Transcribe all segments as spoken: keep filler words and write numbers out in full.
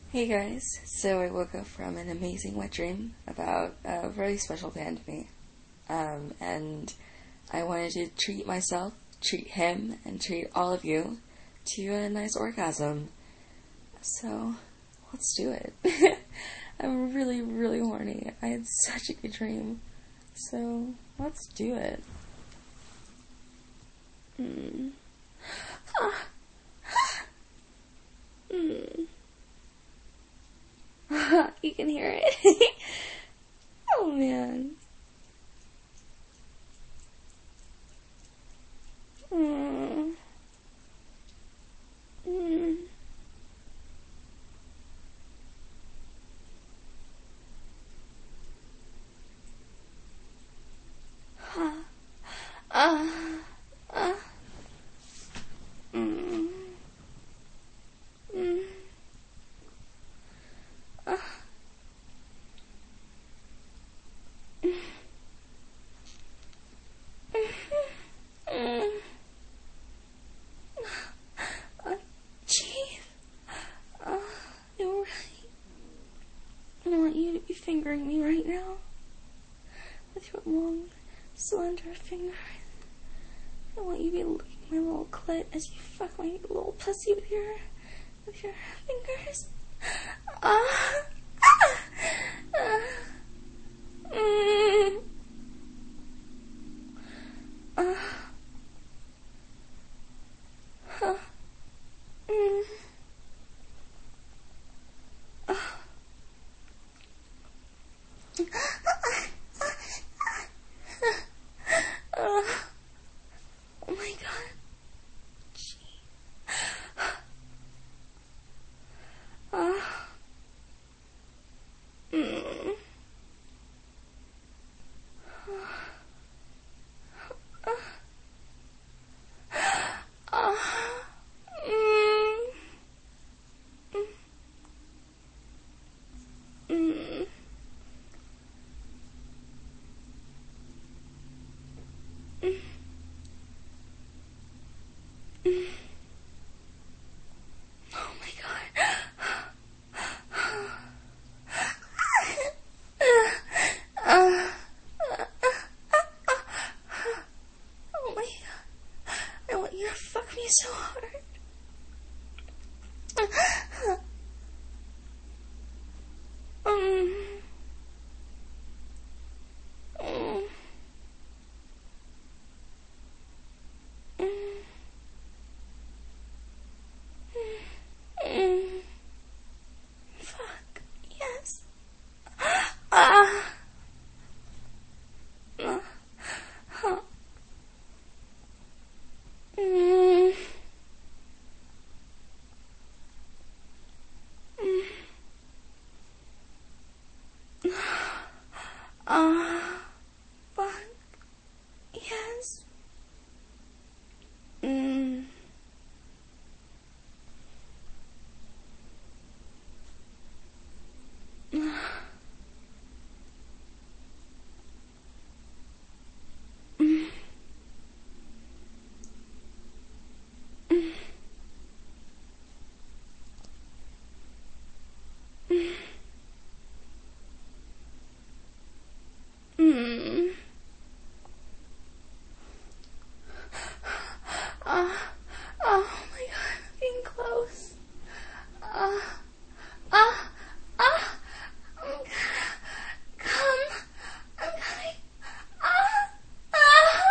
Hey guys, so I woke up from an amazing wet dream about a really special man to me. Um, and I wanted to treat myself, treat him, and treat all of you to a nice orgasm. So, let's do it. I'm really, really horny. I had such a good dream. So, let's do it. Mm. Ah. Mm. You can hear it. Oh man. Mm. Mm. Huh. Uh. Uh. Mm. Mm. Uh. Mm. Mm. Uh, Chief. Uh, you're right. I want you to be fingering me right now. With your long, slender fingers. I want you to be licking my little clit as you fuck my little pussy with your, with your fingers. Ah. Ah. Ah. Mm. Uh. Huh. Mm. Uh. Uh. Oh my god. Gee. Uh. Mm. Uh. Uh. Mm. Mm. Mm. Mm. Oh my god. Uh. Oh my god. I want you to fuck me so hard. Um. Mm. Mm. Mm. Fuck. Yes. Ah. Uh. Huh. Mm. Mm. Ah. Fuck. Yes. Mm. Mm. Mm. Mm. Ah. Oh my god, I'm being close. Ah. Ah. Ah. I'm gonna come. I'm coming. Ah. Ah.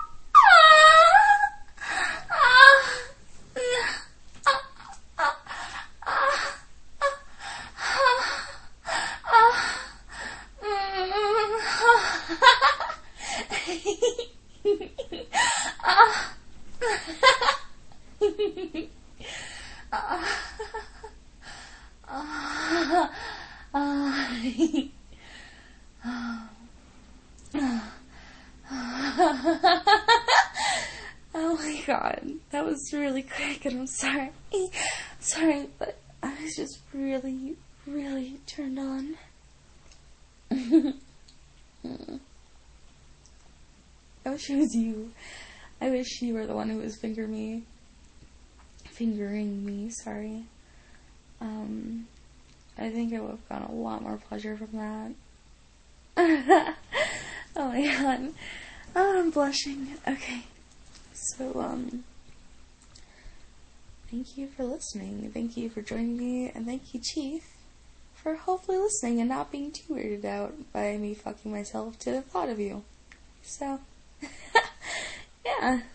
Oh my god, that was really quick, and I'm sorry. Sorry, but I was just really, really turned on. I wish it was you. I wish you were the one who was finger me. Fingering me, sorry. Um, I think I would have gotten a lot more pleasure from that. Oh my god. Oh, I'm blushing. Okay. So, um, thank you for listening. Thank you for joining me, and thank you, Chief, for hopefully listening and not being too weirded out by me fucking myself to the thought of you. So, yeah.